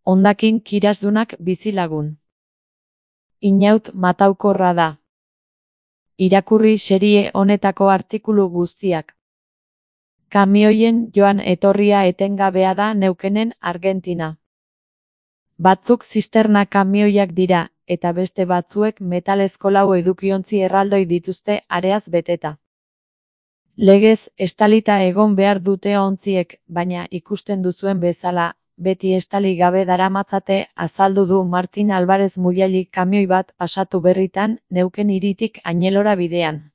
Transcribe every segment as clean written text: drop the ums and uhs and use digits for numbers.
Hondakin kirasdunak bizilagun. Inaut mataukorra da. Irakurri serie honetako artikulu guztiak. Kamioien joan etorria etengabea da Neukenen Argentina. Batzuk zisterna kamioiak dira, eta beste batzuek metalezko lau edukiontzi erraldoi dituzte areaz beteta. Legez, estalita egon behar dute ontziek, baina ikusten duzuen bezala, beti estali gabe daramatzate, azaldu du Martin Alvarez Mullali kamioi bat pasatu berritan, Neuken hiritik Añelora bidean.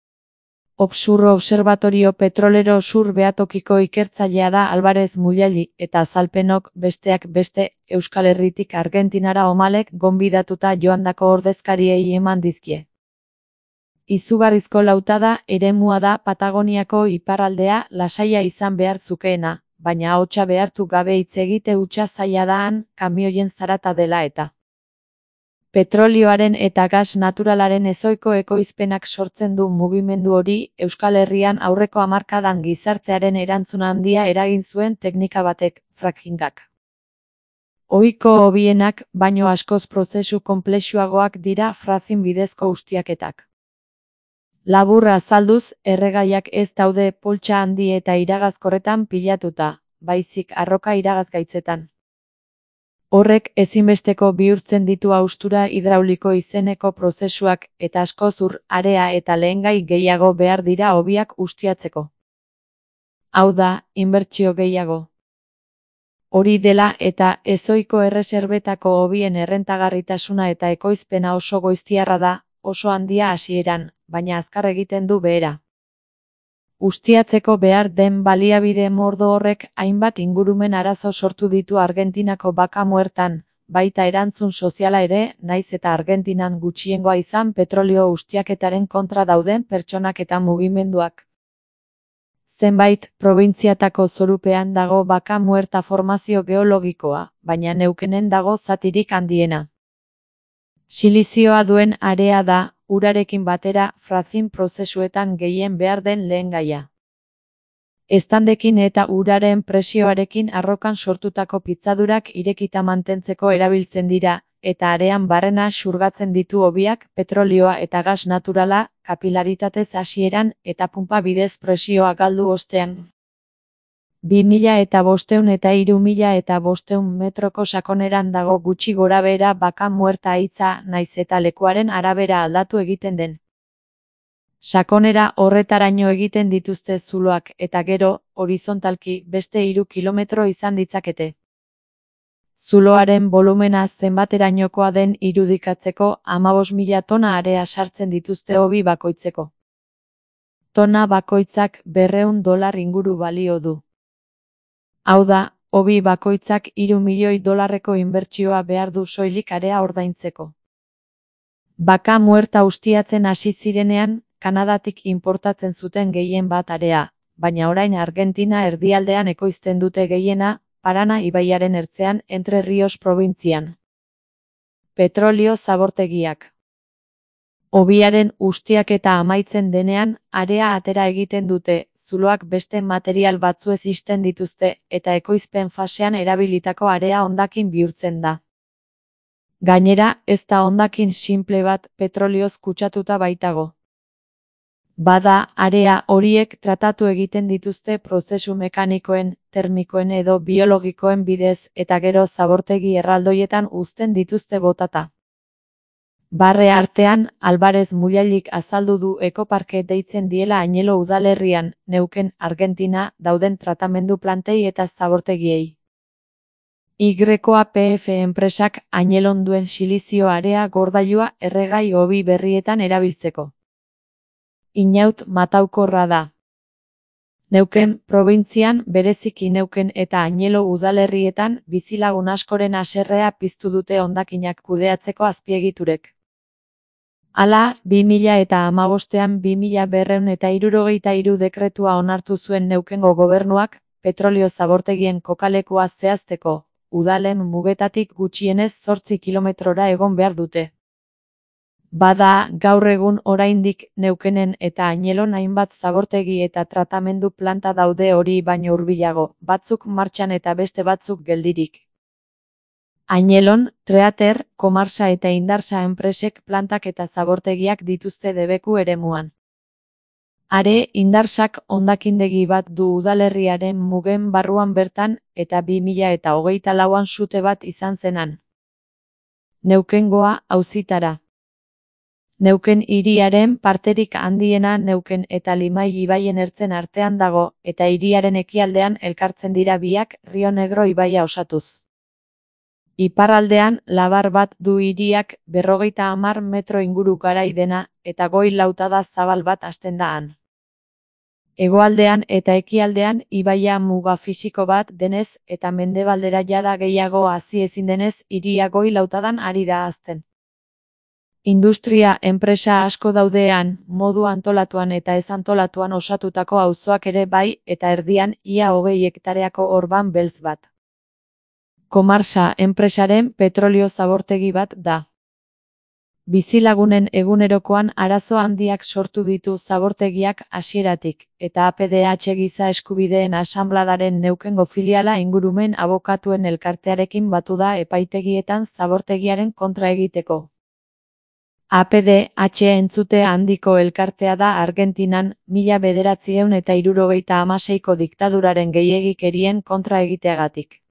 Offshore Observatorio Petrolero Sur Beatokiko ikertzailea da Alvarez Mullali, eta azalpenok, besteak beste, Euskal Herritik Argentinara omalek gonbidatuta joandako ordezkariei eman dizkie. Izugarrizko lautada eremua da Patagoniako iparraldea lasaia izan behar zukeena, baina ahotsa behartu gabe hitz egite hutsa zaila da han, kamioien zarata dela eta. Petrolioaren eta gas naturalaren ezohiko ekoizpenak sortzen du mugimendu hori, Euskal Herrian aurreko hamarkadan gizartearen erantzun handia eragin zuen teknika batek, frackingak. Ohiko hobienak, baino askoz prozesu konplexuagoak dira fracking bidezko ustiaketak. Labur azalduz, erregaiak ez daude poltsa handi eta iragazkorretan pilatuta, baizik arroka iragazgaitzetan. Horrek ezinbesteko bihurtzen ditu haustura hidrauliko izeneko prozesuak eta askoz ur, area eta lehengai gehiago behar dira hobiak ustiatzeko. Hau da, inbertsio gehiago. Hori dela eta ezohiko erreserbetako hobien errentagarritasuna eta ekoizpena oso goiztiarra da, oso handia hasieran, baina azkar egiten du behera. Ustiatzeko behar den baliabide mordo horrek hainbat ingurumen arazo sortu ditu Argentinako baka muertan, baita erantzun soziala ere, naiz eta Argentinan gutxiengoa izan petrolio ustiaketaren kontra dauden pertsonak eta mugimenduak. Zenbait probintziatako zorupean dago baka muerta formazio geologikoa, baina Neukenen dago zatirik handiena. Silizioa duen area da, urarekin batera, fracking prozesuetan gehien behar den lehengaia. Eztandekin eta uraren presioarekin arrokan sortutako pitzadurak irekita mantentzeko erabiltzen dira, eta arean barrena xurgatzen ditu hobiak, petrolioa eta gas naturala, kapilaritatez hasieran eta punpa bidez presioa galdu ostean. 2500 eta 3500 metroko sakoneran dago gutxi gorabehera baka muerta hitza naiz eta lekuaren arabera aldatu egiten den. Sakonera horretaraino egiten dituzte zuloak eta gero, horizontalki, beste 3 kilometro izan ditzakete. Zuloaren volumena zenbaterainokoa den irudikatzeko 15.000 tona area sartzen dituzte hobi bakoitzeko. Tona bakoitzak $200 inguru balio du. Hau da, hobi bakoitzak $3 milioi inbertsioa behar du soilik area ordaintzeko. Baka muerta ustiatzen hasi zirenean, Kanadatik importatzen zuten gehien bat area, baina orain Argentina erdialdean ekoizten dute gehiena, Parana ibaiaren ertzean Entre Rios probintzian. Petrolio zabortegiak. Hobiaren ustiaketa amaitzen denean, area atera egiten dute, zuloak beste material batzuez ixten dituzte, eta ekoizpen fasean erabilitako area hondakin bihurtzen da. Gainera, ez da hondakin sinple bat petrolioz kutsatuta baitago. Bada, area horiek tratatu egiten dituzte prozesu mekanikoen, termikoen edo biologikoen bidez eta gero zabortegi erraldoietan uzten dituzte botata. Barre artean, Alvarez Mullalik azaldu du ekoparke deitzen diela Añelo udalerrian, Neuken, Argentina, dauden tratamendu plantei eta zabortegiei. YPF enpresak Añelon duen silizio area gordailua erregai hobi berrietan erabiltzeko. Inaut mataukorra da. Neuken probintzian bereziki Neuken eta Añelo udalerrietan bizilagun askoren haserrea piztu dute hondakinak kudeatzeko azpiegiturek. Hala, 2015ean 2263 dekretua onartu zuen Neukengo gobernuak, petrolio zabortegien kokalekua zehazteko, udalen mugetatik gutxienez 8 kilometrora egon behar dute. Bada, gaur egun oraindik Neukenen eta Añelon hainbat zabortegi eta tratamendu planta daude hori baino hurbilago, batzuk martxan eta beste batzuk geldirik. Añelon, Treater, Komarsa eta Indarsa enpresek plantak eta zabortegiak dituzte debeku eremuan. Are, Indarsak hondakindegi bat du udalerriaren mugen barruan bertan eta 2024an sute bat izan zenan. Neukengoa auzitara. Neuken hiriaren parterik handiena Neuken eta Limai ibaien ertzen artean dago, eta hiriaren ekialdean elkartzen dira biak Rio Negro ibaia osatuz. Iparraldean labar bat du hiriak 50 metro inguru garai dena, eta goi lautada zabal bat hasten da han. Hegoaldean eta ekialdean ibaia muga fisiko bat denez eta mendebaldera jada gehiago hazi ezin denez hiria goi lautadan ari da hazten. Industria enpresa asko daudean, modu antolatuan eta ez antolatuan osatutako auzoak ere bai eta erdian ia 20 hektareako orban beltz bat. Komarsa enpresaren petrolio zabortegi bat da. Bizilagunen egunerokoan arazo handiak sortu ditu zabortegiak hasieratik, eta APDH giza eskubideen asanbladaren Neukengo filiala ingurumen abokatuen elkartearekin batu da epaitegietan zabortegiaren kontra egiteko. APDH entzute handiko elkartea da Argentinan 1976ko diktaduraren gehiegikerien kontra egiteagatik.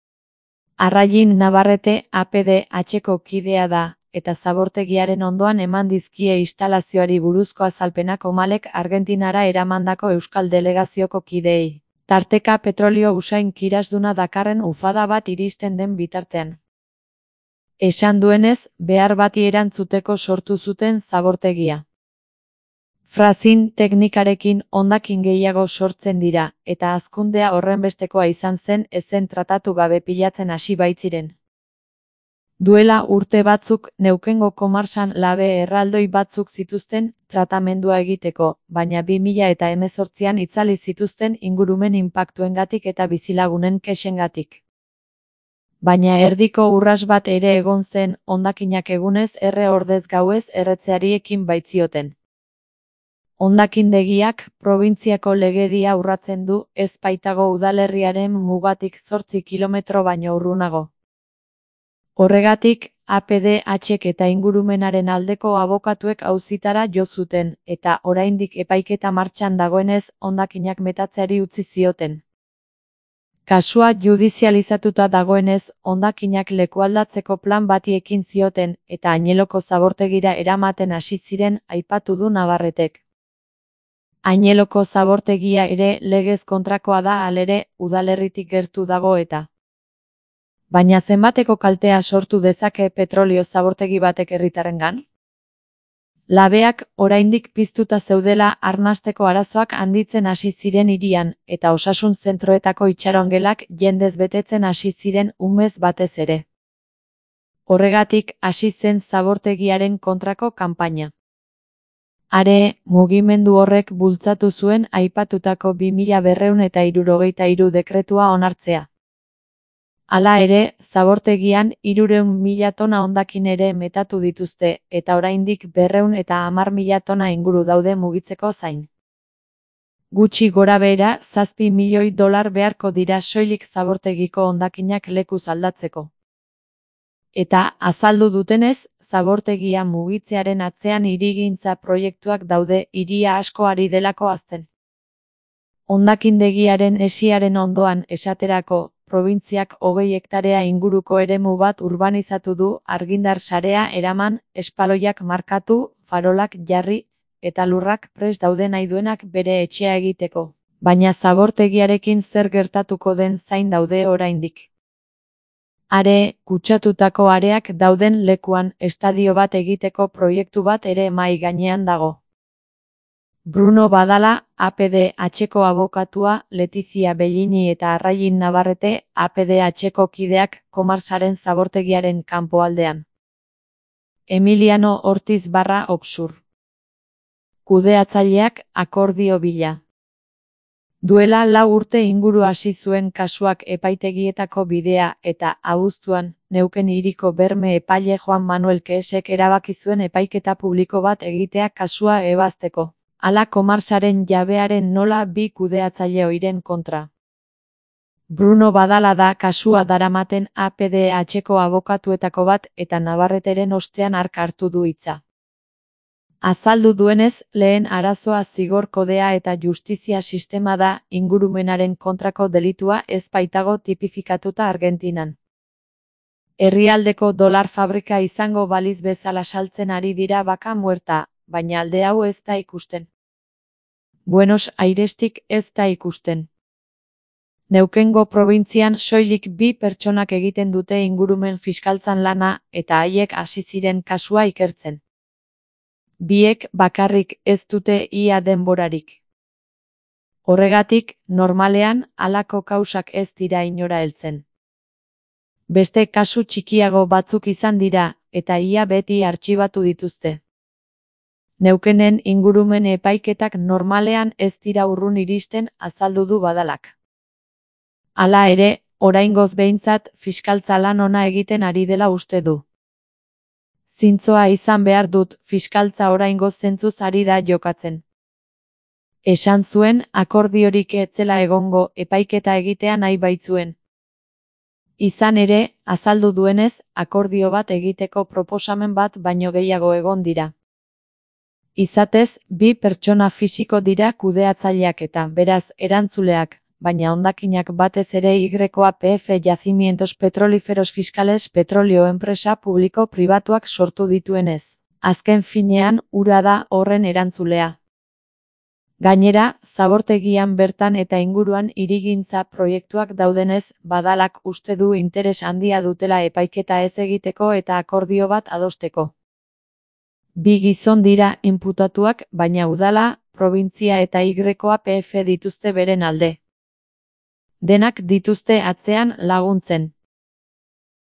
Arrain Navarrete APDH-ko kidea da, eta zabortegiaren ondoan eman dizkie instalazioari buruzko azalpenak Omalek Argentinara eramandako euskal delegazioko kideei. Tarteka petrolio usain kirasduna dakarren ufada bat iristen den bitartean. Esan duenez, behar bati erantzuteko sortu zuten zabortegia. Fracking teknikarekin hondakin gehiago sortzen dira, eta hazkundea horrenbestekoa izan zen ezen tratatu gabe pilatzen hasi baitziren. Duela urte batzuk Neukengo Komarsan labe erraldoi batzuk zituzten tratamendua egiteko, baina 2018an itzali zituzten ingurumen inpaktuengatik eta bizilagunen kexengatik. Baina erdiko urras bat ere egon zen hondakinak egunez erre ordez gauez erretzeari ekin baitzioten. Hondakindegiak probintziako legedia urratzen du ez baitago udalerriaren mugatik 8 kilometro baino urrunago. Horregatik, APDH-ek eta ingurumenaren aldeko abokatuek auzitara jo zuten, eta oraindik epaiketa martxan dagoenez hondakinak metatzeari utzi zioten. Kasua judizializatuta dagoenez, hondakinak lekualdatzeko plan bati ekin zioten, eta Añeloko zabortegira eramaten hasi ziren aipatu du Navarretek. Añeloko zabortegia ere legez kontrakoa da halere, udalerritik gertu dago eta. Baina zenbateko kaltea sortu dezake petrolio zabortegi batek herritarrengan? Labeak oraindik piztuta zeudela arnasteko arazoak handitzen hasi ziren hirian, eta osasun zentroetako itxarongelak jendez betetzen hasi ziren umez batez ere. Horregatik hasi zen zabortegiaren kontrako kanpaina. Are, mugimendu horrek bultzatu zuen aipatutako 2273 dekretua onartzea. Hala ere, zabortegian 300.000 tona hondakin ere metatu dituzte, eta oraindik 210.000 tona inguru daude mugitzeko zain. Gutxi gorabehera $7 milioi beharko dira soilik zabortegiko hondakinak lekuz aldatzeko. Eta, azaldu dutenez, zabortegia mugitzearen atzean hirigintza proiektuak daude hiria asko ari delako hazten. Hondakindegiaren hesiaren ondoan esaterako, probintziak 20 hektarea inguruko eremu bat urbanizatu du argindar sarea eraman, espaloiak markatu, farolak jarri, eta lurrak prest daude nahi duenak bere etxea egiteko. Baina zabortegiarekin zer gertatuko den zain daude oraindik. Are, kutsatutako areak dauden lekuan estadio bat egiteko proiektu bat ere mahai gainean dago. Bruno Badala, APDH-ko abokatua, Letizia Bellini eta Arrain Navarrete, APDH-ko kideak Komarsaren zabortegiaren kanpoaldean. Emiliano Ortiz barra Oxur. Kudeatzaileak akordio bila. Duela 4 urte inguru hasi zuen kasuak epaitegietako bidea eta abuztuan, Neuken hiriko berme epaile Juan Manuel Keesek erabaki zuen epaiketa publiko bat egitea kasua ebazteko. Hala Komarsaren jabearen nola 2 kudeatzaile ohiren kontra. Bruno Badala da kasua daramaten APDH-ko abokatuetako bat eta Navarreteren ostean hark hartu du hitza. Azaldu duenez, lehen arazoa zigor kodea eta justizia sistema da, ingurumenaren kontrako delitua ez baitago tipifikatuta Argentinan. Herrialdeko dolar fabrika izango baliz bezala saltzen ari dira Vaca Muerta, baina alde hau ez da ikusten. Buenos Airestik ez da ikusten. Neuquengo probintzian soilik 2 pertsonak egiten dute ingurumen fiskaltzan lana eta haiek hasi ziren kasua ikertzen. Biek bakarrik ez dute ia denborarik. Horregatik, normalean, halako kausak ez dira inora heltzen. Beste kasu txikiago batzuk izan dira, eta ia beti artxibatu dituzte. Neuquenen ingurumen epaiketak normalean ez dira urrun iristen, azaldu du Badalak. Hala ere, oraingoz behintzat fiskaltza lan ona egiten ari dela uste du. Zintzoa izan behar dut, fiskaltza oraingoz zentzuz ari da jokatzen. Esan zuen, akordiorik ez zela egongo, epaiketa egitea nahi baitzuen. Izan ere, azaldu duenez, akordio bat egiteko proposamen bat baino gehiago egon dira. Izatez, 2 pertsona fisiko dira kudeatzaileak eta, beraz, erantzuleak, baina hondakinak batez ere YPF Yacimientos Petrolíferos Fiscales petrolio enpresa publiko-pribatuak sortu dituenez. Azken finean, ura da horren erantzulea. Gainera, zabortegian bertan eta inguruan hirigintza proiektuak daudenez, Badalak uste du interes handia dutela epaiketa ez egiteko eta akordio bat adosteko. 2 gizon dira inputatuak, baina udala, probintzia eta YPF dituzte beren alde. Denak dituzte atzean laguntzen.